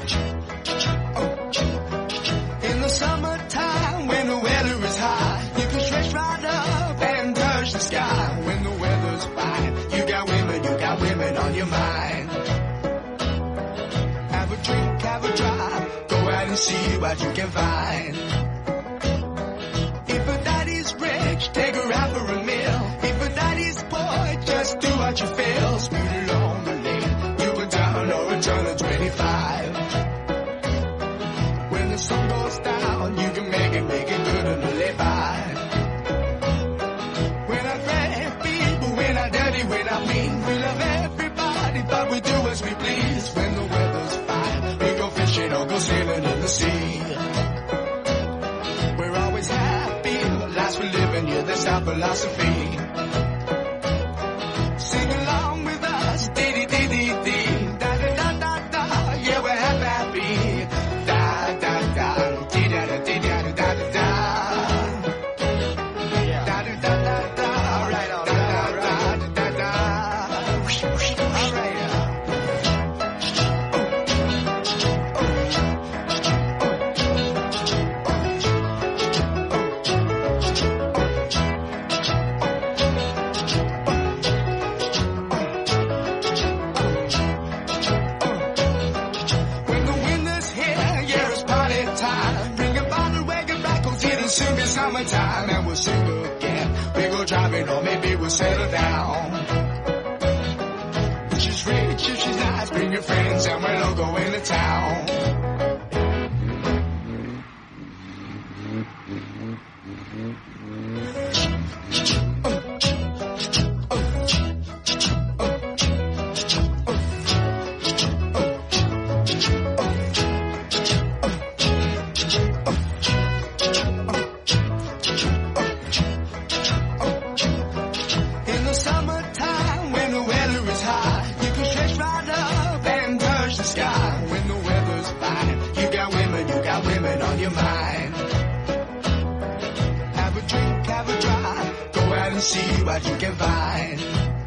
In the summertime, when the weather is hot, you can stretch right up and touch the sky. When the weather's fine, you got women on your mind. Have a drink, have a drive, go out and see what you can find. If a daddy's rich, take her out for a meal. If a daddy's poor, just do what you feel. Speed along the lane, you go down or a turn of 25. When the sun goes down, you can make it good and live by. We're not great people, we're not dirty, we're not mean. We love everybody, but we do as we please. When the weather's fine, we go fishing or go sailing in the sea. We're always happy, the lives we live in, yeah, that's our philosophy. Sing along with us, dee-dee-dee-dee-dee, da-da-da-da-da, yeah, we're happy. Da-da-da, dee-da-da-dee-da-da-da-da. Da-da-da-da-da, all right, da-da-da-da-da. All right. Summertime and we'll sing again. We go driving or maybe we'll settle down. If she's rich, if she's nice, bring your friends and we'll all go into town. See what you can find.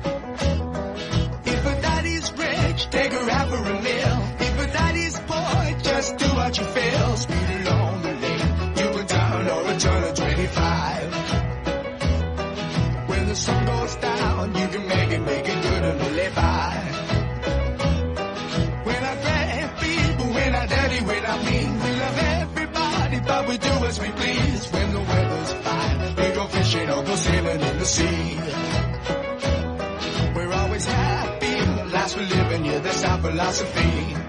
If a daddy's rich, take her out for a meal. If a daddy's poor, just do what you feel. Speed along the lane, you go down or a turn of 25. When the sun goes down, you can make it good and live by. We're not great people, we're not dirty, we're not mean. We love everybody, but we do as we please. When the weather's fine, we go fishing or go sailing in the sea. We're always happy, the lives we live in, yeah, that's our philosophy.